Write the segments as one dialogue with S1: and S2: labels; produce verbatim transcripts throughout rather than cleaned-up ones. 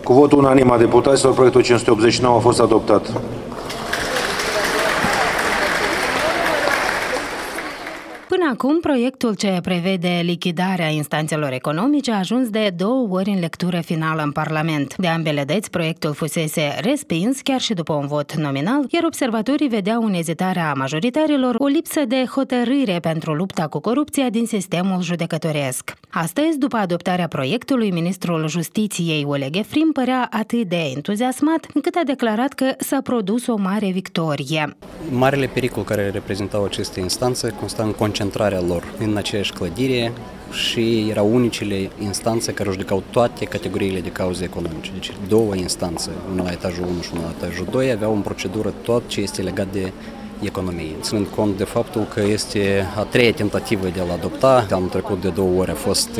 S1: Cu votul unanim a deputaților, proiectul cinci sute optzeci și nouă a fost adoptat.
S2: Până acum, proiectul ce prevede lichidarea instanțelor economice a ajuns de două ori în lectură finală în Parlament. De ambele dăți, proiectul fusese respins chiar și după un vot nominal, iar observatorii vedeau în ezitarea majoritarilor o lipsă de hotărâre pentru lupta cu corupția din sistemul judecătoresc. Astăzi, după adoptarea proiectului, ministrul Justiției Oleg Efrim părea atât de entuziasmat încât a declarat că s-a produs o mare victorie.
S3: Marele pericol care reprezentau aceste instanțe consta în concentrarea lor în aceeași clădire și erau unicele instanțe care judecau toate categoriile de cauze economice. Deci două instanțe, una la etajul unu și una la etajul doi, aveau în procedură tot ce este legat de economie. Ținând cont de faptul că este a treia tentativă de a-l adopta, anul trecut de două ori a fost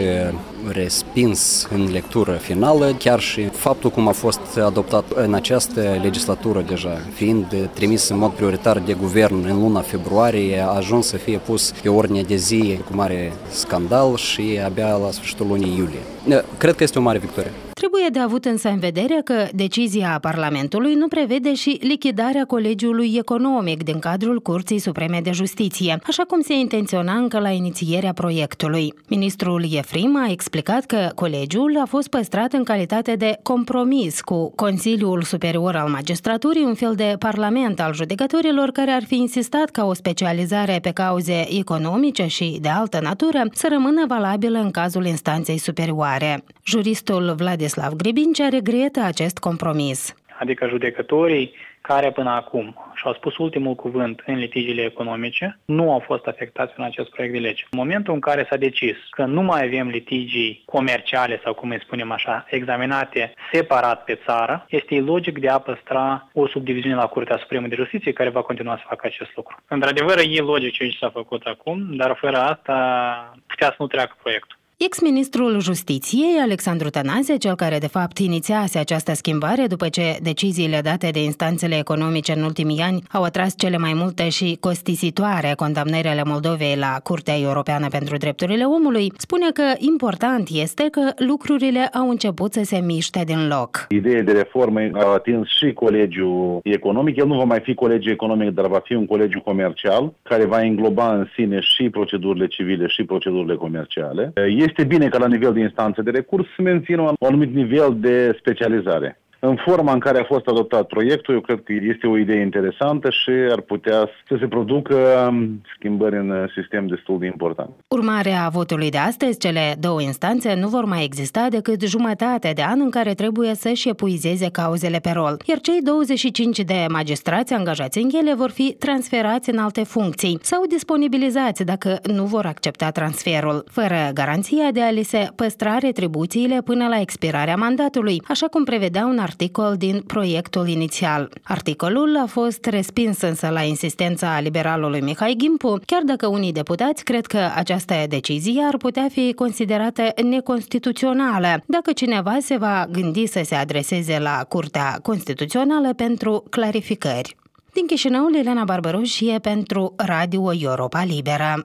S3: respins în lectură finală, chiar și faptul cum a fost adoptat în această legislatură deja, fiind trimis în mod prioritar de guvern în luna februarie, a ajuns să fie pus pe ordinea de zi cu mare scandal și abia la sfârșitul lunii iulie. Cred că este o mare victorie.
S2: Trebuie de avut însă în vedere că decizia Parlamentului nu prevede și lichidarea Colegiului Economic din cadrul Curții Supreme de Justiție, așa cum se intenționa încă la inițierea proiectului. Ministrul Efrim a explicat că colegiul a fost păstrat în calitate de compromis cu Consiliul Superior al Magistraturii, un fel de parlament al judecătorilor care ar fi insistat ca o specializare pe cauze economice și de altă natură să rămână valabilă în cazul instanței superioare. Juristul Vladislav Gribincea regretă acest compromis.
S4: Adică judecătorii care până acum și-au spus ultimul cuvânt în litigiile economice nu au fost afectați în acest proiect de lege. În momentul în care s-a decis că nu mai avem litigii comerciale sau, cum îi spunem așa, examinate separat pe țară, este logic de a păstra o subdiviziune la Curtea Supremă de Justiție care va continua să facă acest lucru. Într-adevăr, e logic ce s-a făcut acum, dar fără asta putea să nu treacă proiectul.
S2: Ex-ministrul Justiției, Alexandru Tănase, cel care de fapt inițiase această schimbare după ce deciziile date de instanțele economice în ultimii ani au atras cele mai multe și costisitoare condamnări ale Moldovei la Curtea Europeană pentru Drepturile Omului, spune că important este că lucrurile au început să se miște din loc.
S5: Ideea de reformă a atins și colegiul economic. El nu va mai fi colegiul economic, dar va fi un colegiu comercial care va îngloba în sine și procedurile civile și procedurile comerciale. Este bine ca la nivel de instanțe de recurs să mențină un anumit nivel de specializare. În forma în care a fost adoptat proiectul, eu cred că este o idee interesantă și ar putea să se producă schimbări în sistem destul de important.
S2: Urmarea votului de astăzi, cele două instanțe nu vor mai exista decât jumătate de an în care trebuie să-și epuizeze cauzele pe rol, iar cei douăzeci și cinci de magistrați angajați în ele vor fi transferați în alte funcții sau disponibilizați dacă nu vor accepta transferul, fără garanția de a li se păstra retribuțiile până la expirarea mandatului, așa cum prevedea un articol din proiectul inițial. Articolul a fost respins însă la insistența liberalului Mihai Gimpu, chiar dacă unii deputați cred că această decizie ar putea fi considerată neconstituțională dacă cineva se va gândi să se adreseze la Curtea Constituțională pentru clarificări. Din Chișinău, Liliana Barbaroșie pentru Radio Europa Liberă.